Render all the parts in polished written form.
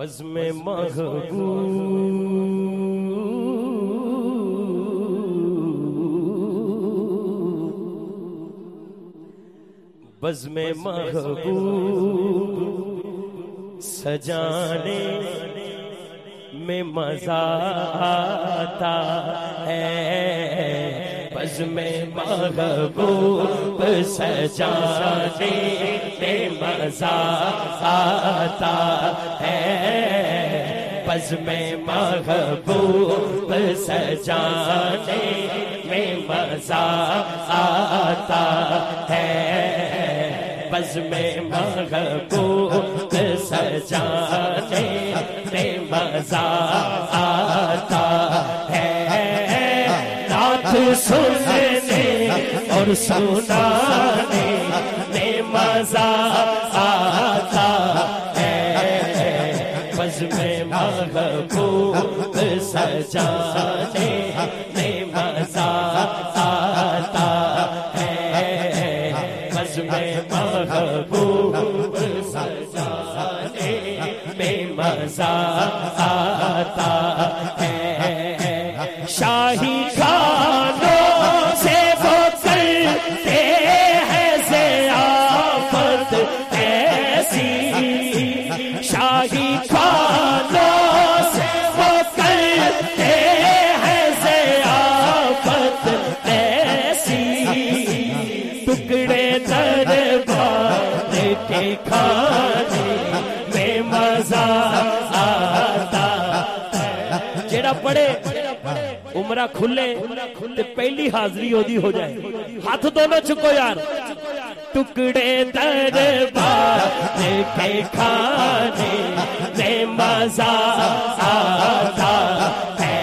بزم محبوب بزم محبوب سجانے میں مزہ آتا ہے بزم محبوب سجانے میں مزہ آتا ہے بزم محبوب سجانے میں مزہ آتا ہے بزم محبوب سجانے میں مزہ آتا ہے نعت سننے اور سنانے میں مزہ آتا ہے بزم محبوب سجانے میں مزہ آتا ہے بزم محبوب سجانے میں مزہ آتا ہے شاہی خانوں سے وہ کرتے ہیں ضیافت ایسی شاہی خانوں سے وہ کرتے ہیں ضیافت ایسی ٹکڑے دربار کے کھانے میں مزہ آتا ہے جڑا پڑے عمرہ کھلے تے پہلی حاضری ہوتی ہو جائے ہاتھ دونوں چکو یار ٹکڑے دربار کے کھانے میں مزہ آتا ہے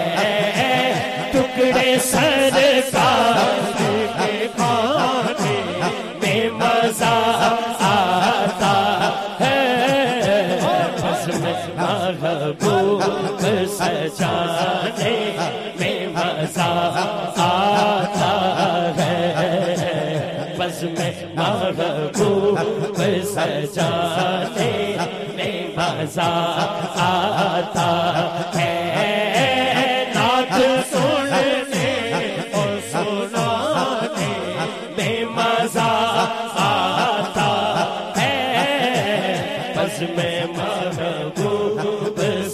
ٹکڑے سرکار کے کھانے میں مزہ آتا ہے بزم محبوب سجانے میں مزہ آتا ہے بزم محبوب سجانے میں مزہ آتا ہے نعت سننے اور سنانے میں مزہ آتا ہے بزم محبوب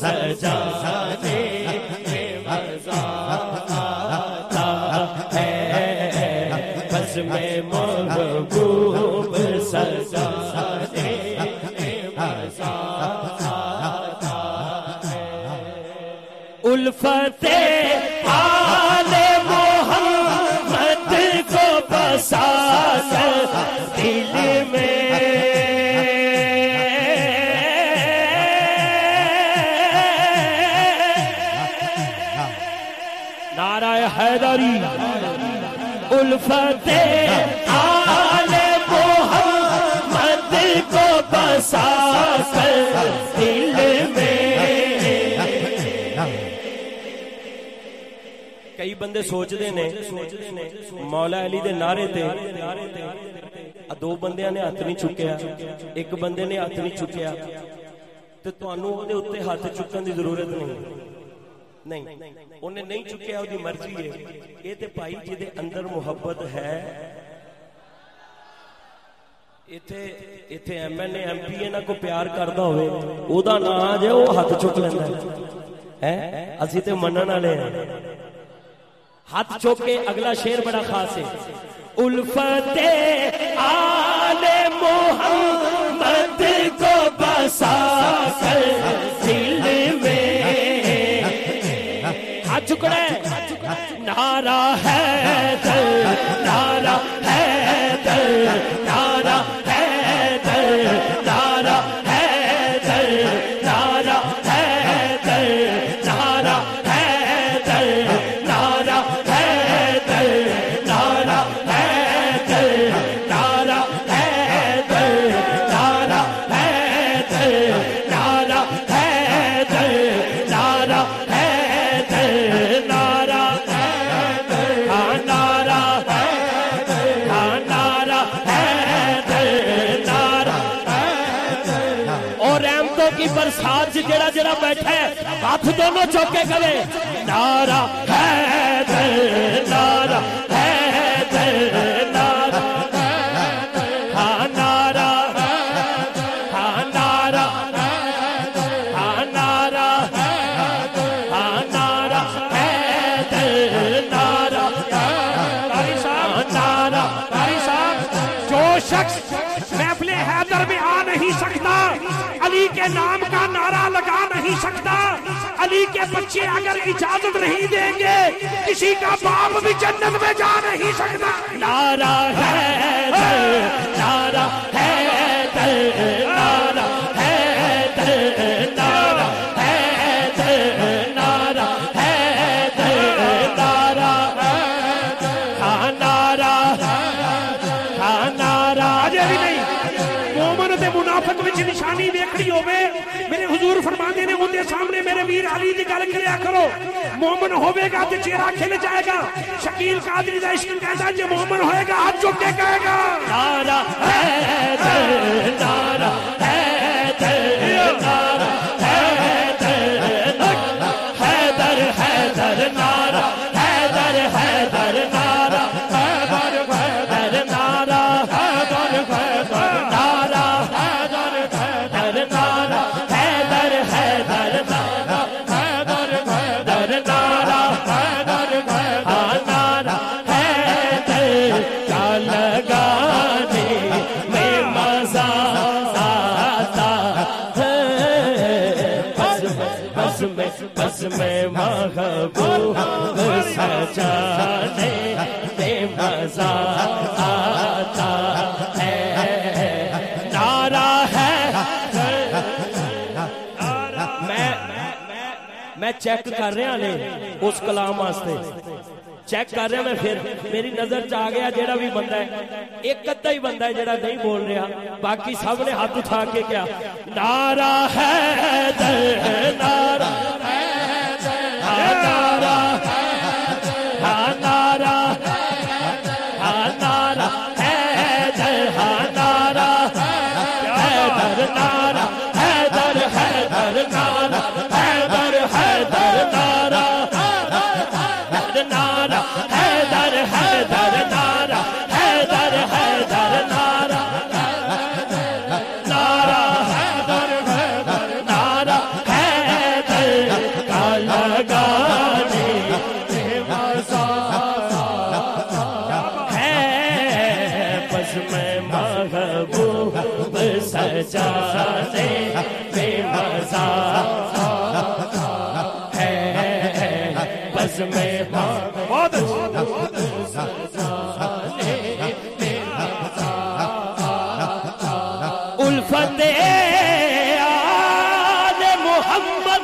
سجانے میں مزہ آتا ہے بزم محبوب سجانے میں مزہ آتا ہے الفت آل محمد کو بسا کر دل میں نعرہ حیدری الفت آل محمد کو بسا کر دل میں کئی بندے سوچتے نے مولا علی دے نعرے تے دو بندیاں نے ہاتھ نہیں چکیا ایک بندے نے ہاتھ نہیں چکیا تے تانوں اودے اوتے ہاتھ چکن دی ضرورت نہیں انہیں نہیں چکیا وہ مرضی ہے یہ تے بھائی جدے اندر محبت ہے ایتھے M L A M P انہاں کو پیار کردا ہوئے او دا نام آ جائے وہ ہاتھ چک لیندا ہے اسی تے منن والے ہیں ہاتھ چوک کے اگلا شعر بڑا خاص ہے الفت آل محمد کو بسا کر دل میں ہاتھ چکڑا ہے نعرہ حیدر نعرہ حیدر نعرہ حیدر نعرہ حیدر نعرہ حیدر نعرہ حیدر نعرہ حیدر نعرہ حیدر نعرہ حیدر نعرہ حیدر اج جڑا جڑا بیٹھا ہے ہاتھ دونوں چوک کے کرے نعرہ حیدر نعرہ حیدر نعرہ ہاں نعرہ ہاں نعرہ ہاں نعرہ ہاں نعرہ حیدر نعرہ قاری صاحب جو شخص محفل حیدر میں آ نہیں سکتا علی کے نام کا نعرہ لگا نہیں سکتا علی کے بچے اگر اجازت نہیں دیں گے کسی کا باپ بھی جنت میں جا نہیں سکتا نعرہ حیدر نعرہ حیدر نعرہ حیدر نعرہ حیدر نعرہ حیدر نعرہ ہاں نعرہ ہاں نعرہ اجے بھی نہیں مومن تے منافق وچ نشانی ویکھنی ہوے میرے حضور فرماندے نے اندے سامنے میرے ویر علی دی گل کریا کرو مومن ہوے گا تے چہرہ کھل جائے گا شکیل قادری دا عشق کہتا جے مومن ہوئے گا ہاتھ چوک کے کہے گا نعرہ حیدر نعرہ حیدر نعرہ حیدر حیدر حیدر نعرہ حیدر حیدر نعرہ حیدر حیدر نعرہ حیدر حیدر نعرہ حیدر حیدر نعرہ حیدر حیدر نعرہ حیدر حیدر نعرہ حیدر حیدر نعرہ حیدر کا لگانے میں مزہ آتا ہے بس میں محبوب سجانے میں مزہ آتا ہے نعرہ ہے میں چیک کر رہا نے اس کلام واسطے چیک کر رہا میں پھر میری نظر چ آ گیا جیڑا بھی بندہ ہے ایک ادھا ہی بندہ ہے جیڑا نہیں بول رہا باقی سب نے ہاتھ اٹھا کے کیا نعرہ حیدر نعرہ ہاں نعرہ ہاں نعرہ ہاں نعرہ حیدر ہاں نعرہ حیدر نعرہ حیدر حیدر نعرہ حیدر حیدر نعرہ نعرہ حیدر حیدر نعرہ حیدر حیدر نعرہ نعرہ حیدر حیدر نعرہ حیدر کا لگانے میں مزہ ہے بس میں محبوب سجانے میں مزہ ہے بس میں الفت آل محمد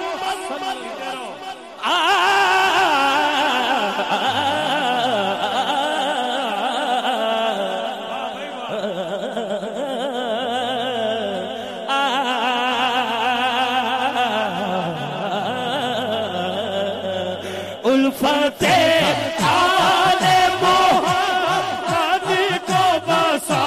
الفت آل محمد کو بسا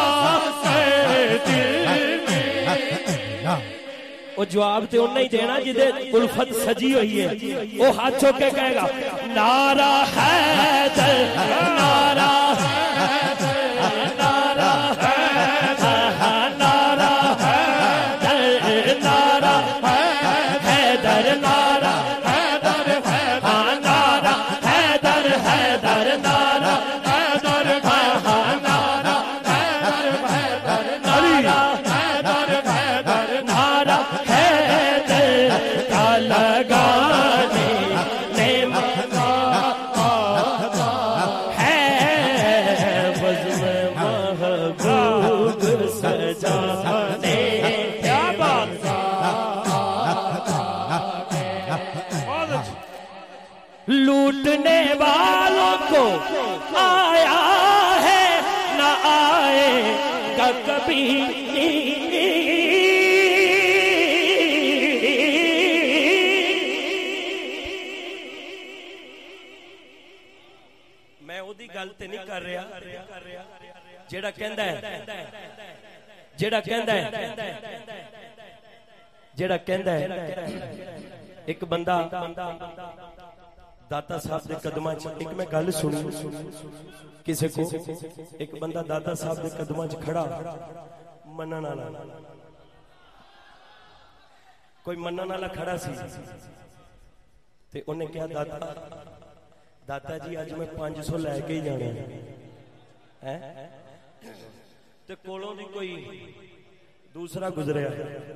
وہ جواب تے انہیں ہی دینا جدے الفت سجی ہوئی ہے وہ ہاتھ چھوک کے کہے گا نعرہ حیدر نعرہ حیدر نعرہ حیدر نعرہ حیدر نعرہ حیدر نعرہ حیدر ہاں نعرہ حیدر حیدر نعرہ حیدر ہاں نعرہ حیدر حیدر نعرہ حیدر حیدر نعرہ کا لگانے میں مزہ ہے بس میں محبوب سجانے کیا بات لوٹنے والوں کو آیا ہے نہ آئے گا کبھی میں اودی گل تے نہیں کر رہا جیڑا کہندا ہے جڑا کہندا ہے ایک بندہ داتا صاحب دے قدماں چ، ایک میں گل سنی کسے کو، ایک بندہ داتا صاحب دے قدماں چ کھڑا منن والا، کوئی منن والا کھڑا سی تے انہیں کہا داتا جی اج میں 500 لے کے ہی جانا ہے، تے کولوں دی کوئی دوسرا گزریا،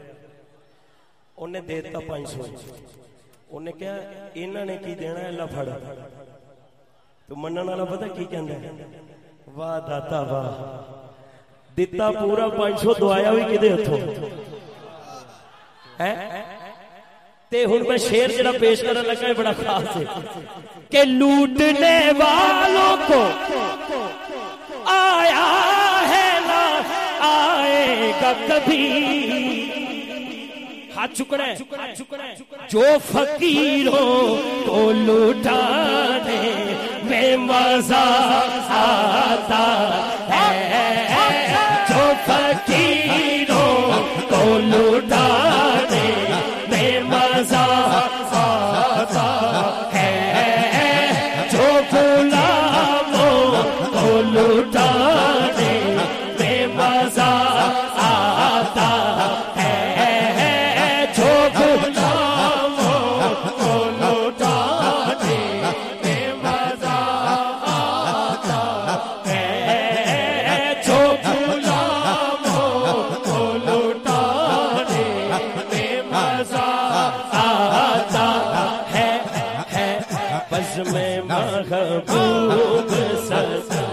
انہیں دیتا 500، انہیں کہا انہاں نے کی دینا ہے، اللہ پھڑ، تو منن والا پتہ کی کہندا ہے، واہ داتا واہ، دتا پورا 500 دعایا بھی کدے ہتھوں ہے۔ تے ہن میں شعر جڑا پیش کرنے لگا ہے بڑا خاص ہے کہ لوٹنے والوں کو آیا ہے نہ آئے گا کبھی، ہاتھ چکنا ہے جو فقیروں کو لوٹانے میں مزہ آتا ہے، جو فقیروں کو لوٹانے میں مزہ آتا ہے، جو غلاموں کو لوٹانے میں مزہ آتا ہے، جو غلاموں کو لوٹانے میں مزہ آتا ہے، جو غلاموں کو لوٹانے میں مزہ آتا ہے، بزم محبوب سزا